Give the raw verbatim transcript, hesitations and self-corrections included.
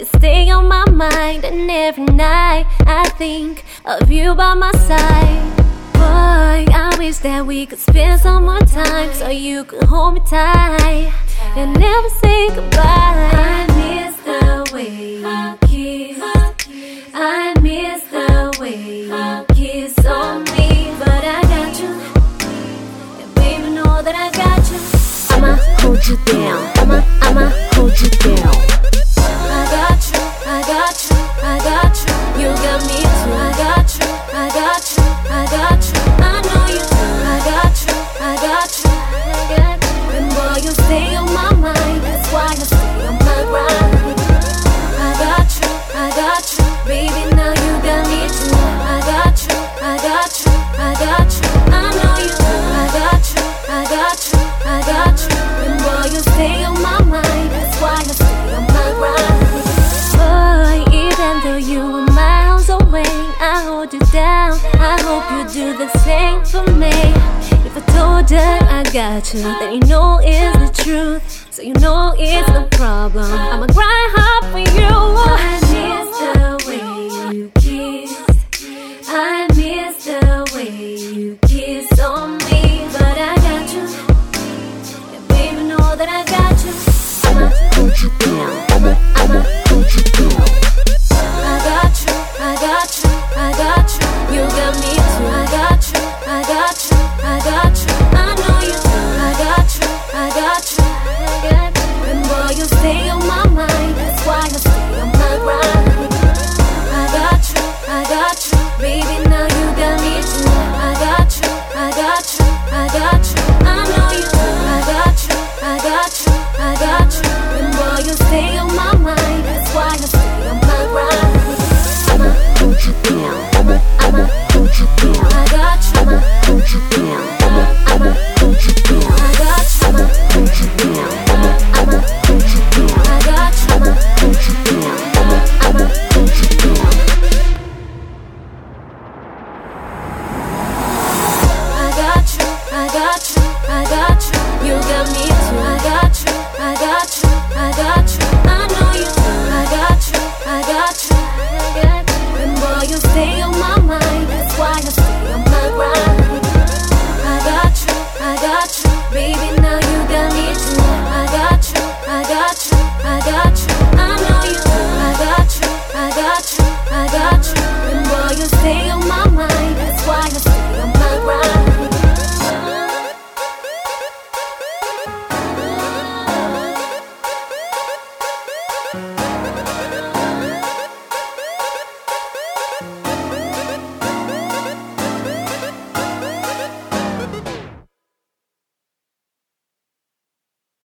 you stay on my mind, and every night I think of you by my side. Boy, I wish that we could spend some more time, so you could hold me tight and never say goodbye. I miss the way you kiss, I miss the way you kiss on me, but I got you, and baby know that I got you. I'ma hold you down, I'ma, I'ma hold you down. I got you, I got you, I got you. You got me too. I got you, I got you, I got you. I know you do. I got you, I got you, I got you. And boy, you stay on my mind. That's why I stay on my grind. I got you, I got you, baby. Now you got me too. I got you, I got you, I got you. I know you do. I got you, I got you, I got you. And boy, you stay on my mind. That's why I stay on my grind. Boy, even though you were miles away, I hold you down. I hope you do the same for me. If I told you I got you, then you know it's the truth, so you know it's no problem. I'ma grind hard for you. I miss the way you kiss, I miss the way you kiss on me, but I got you, and baby know that I got you. I'ma hold you down, I'ma, I'ma hold you down. I got you, I got you, I got you. You got me too. I got you, I got you, I got you. I know you do. I got you, I got you, I got you. And boy, you stay on my mind. That's why I stay on my grind. I got you, I got you, baby. Now you got me too. I got you, I got you, I got you. I know you do. I got you, I got you, I got you. And boy, you stay on my mind. That's why I stay on my grind. I'ma hold you down, I'ma, I'ma hold you down. I got you, I'ma hold you down, I'ma, I'ma hold you down. I got you, I'ma hold you down, I'ma, I'ma hold you down. I got you, I'ma hold you down, I'ma, I'ma hold you down. I got you, I got you, I got you. You got me too. I got you, I got you, I got you. I know you do. I got you, I got you, I got you. And boy, you stay on my mind. That's why I stay on my grind. I got you, I got you, baby. Now you got me too. I got you, I got you, I got you. I know you do. I got you, I got you, I got you. And boy, you stay on